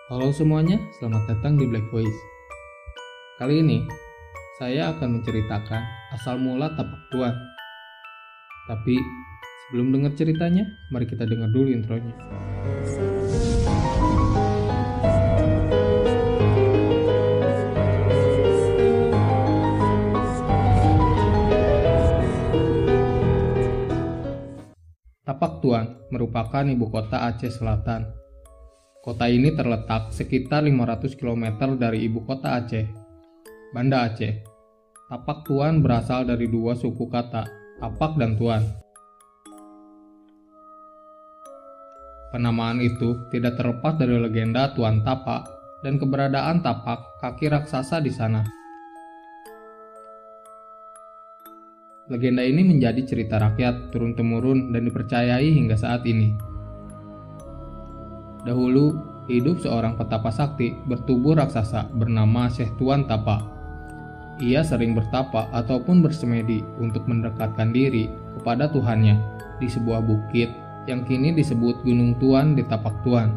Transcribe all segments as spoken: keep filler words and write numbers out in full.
Halo semuanya, selamat datang di Black Voice. Kali ini, saya akan menceritakan asal mula tapak tuan. Tapi, sebelum dengar ceritanya, mari kita dengar dulu intronya. Tapak Tuan merupakan ibu kota Aceh Selatan. Kota ini terletak sekitar lima ratus kilometer dari ibu kota Aceh, Banda Aceh. Tapak Tuan berasal dari dua suku kata, tapak dan tuan. Penamaan itu tidak terlepas dari legenda Tuan Tapak dan keberadaan tapak kaki raksasa di sana. Legenda ini menjadi cerita rakyat turun-temurun dan dipercayai hingga saat ini. Dahulu, hidup seorang petapa sakti bertubuh raksasa bernama Syekh Tuan Tapak. Ia sering bertapa ataupun bersemedi untuk mendekatkan diri kepada Tuhannya di sebuah bukit yang kini disebut Gunung Tuan di Tapak Tuan.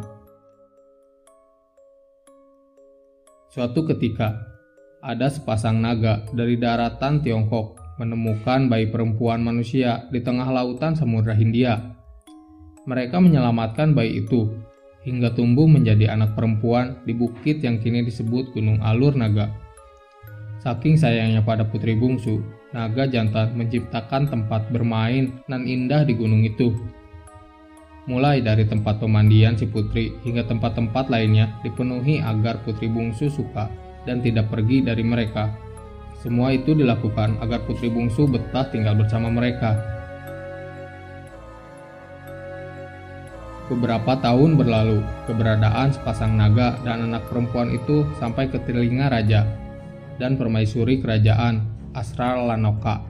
Suatu ketika, ada sepasang naga dari daratan Tiongkok menemukan bayi perempuan manusia di tengah lautan Samudra Hindia. Mereka menyelamatkan bayi itu hingga tumbuh menjadi anak perempuan di bukit yang kini disebut Gunung Alur Naga. Saking sayangnya pada putri bungsu, naga jantan menciptakan tempat bermain nan indah di gunung itu. Mulai dari tempat pemandian si putri hingga tempat-tempat lainnya dipenuhi agar putri bungsu suka dan tidak pergi dari mereka. Semua itu dilakukan agar putri bungsu betah tinggal bersama mereka. Beberapa tahun berlalu, keberadaan sepasang naga dan anak perempuan itu sampai ke telinga raja dan permaisuri kerajaan Asrarlanokka,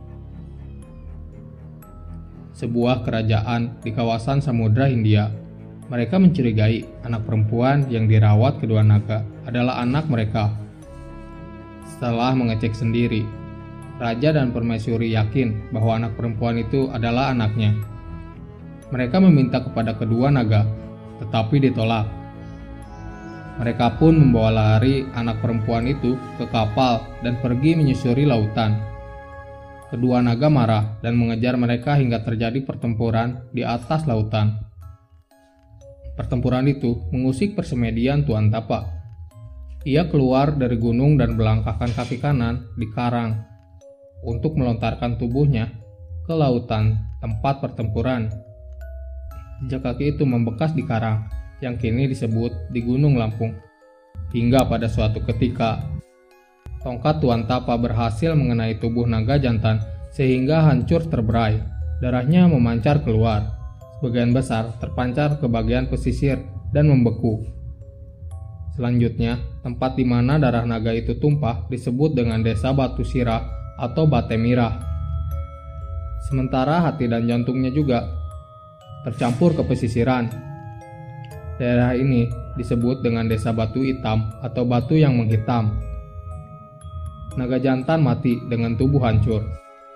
sebuah kerajaan di kawasan Samudra Hindia. Mereka mencurigai anak perempuan yang dirawat kedua naga adalah anak mereka. Setelah mengecek sendiri, raja dan permaisuri yakin bahwa anak perempuan itu adalah anaknya. Mereka meminta kepada kedua naga, tetapi ditolak. Mereka pun membawa lari anak perempuan itu ke kapal dan pergi menyusuri lautan. Kedua naga marah dan mengejar mereka hingga terjadi pertempuran di atas lautan. Pertempuran itu mengusik persemedian Tuan Tapak. Ia keluar dari gunung dan melangkahkan kaki kanan di karang untuk melontarkan tubuhnya ke lautan tempat pertempuran. Jejak kaki itu membekas di karang yang kini disebut di Gunung Lampung. Hingga pada suatu ketika, tongkat Tuan Tapak berhasil mengenai tubuh naga jantan sehingga hancur terberai. Darahnya memancar keluar. Sebagian besar terpancar ke bagian pesisir dan membeku. Selanjutnya, tempat di mana darah naga itu tumpah disebut dengan desa Batu Sirah atau Bate Mirah. Sementara hati dan jantungnya juga tercampur ke pesisiran. Daerah ini disebut dengan desa Batu Hitam atau batu yang menghitam. Naga jantan mati dengan tubuh hancur.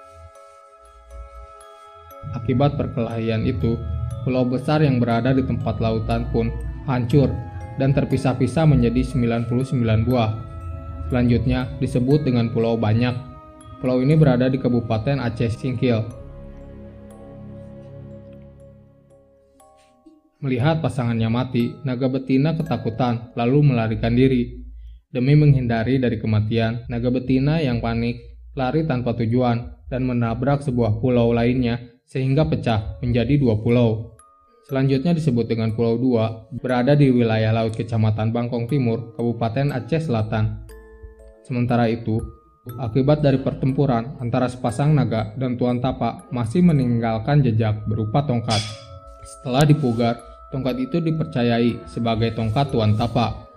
Akibat perkelahian itu, pulau besar yang berada di tempat lautan pun hancur dan terpisah-pisah menjadi sembilan puluh sembilan buah. Selanjutnya disebut dengan Pulau Banyak. Pulau ini berada di Kabupaten Aceh Singkil. Melihat pasangannya mati, naga betina ketakutan lalu melarikan diri. Demi menghindari dari kematian, naga betina yang panik lari tanpa tujuan dan menabrak sebuah pulau lainnya sehingga pecah menjadi dua pulau. Selanjutnya disebut dengan Pulau Dua, berada di wilayah laut Kecamatan Bangkong Timur, Kabupaten Aceh Selatan. Sementara itu, akibat dari pertempuran antara sepasang naga dan Tuan Tapak masih meninggalkan jejak berupa tongkat. Setelah dipugar, tongkat itu dipercayai sebagai tongkat Tuan Tapak.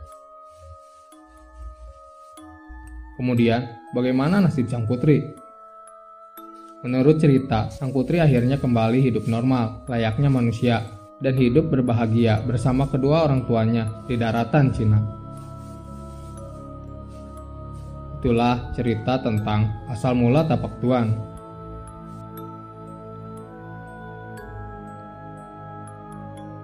Kemudian, bagaimana nasib sang putri? Menurut cerita, sang putri akhirnya kembali hidup normal, layaknya manusia, dan hidup berbahagia bersama kedua orang tuanya di daratan Cina. Itulah cerita tentang asal mula Tapak Tuan.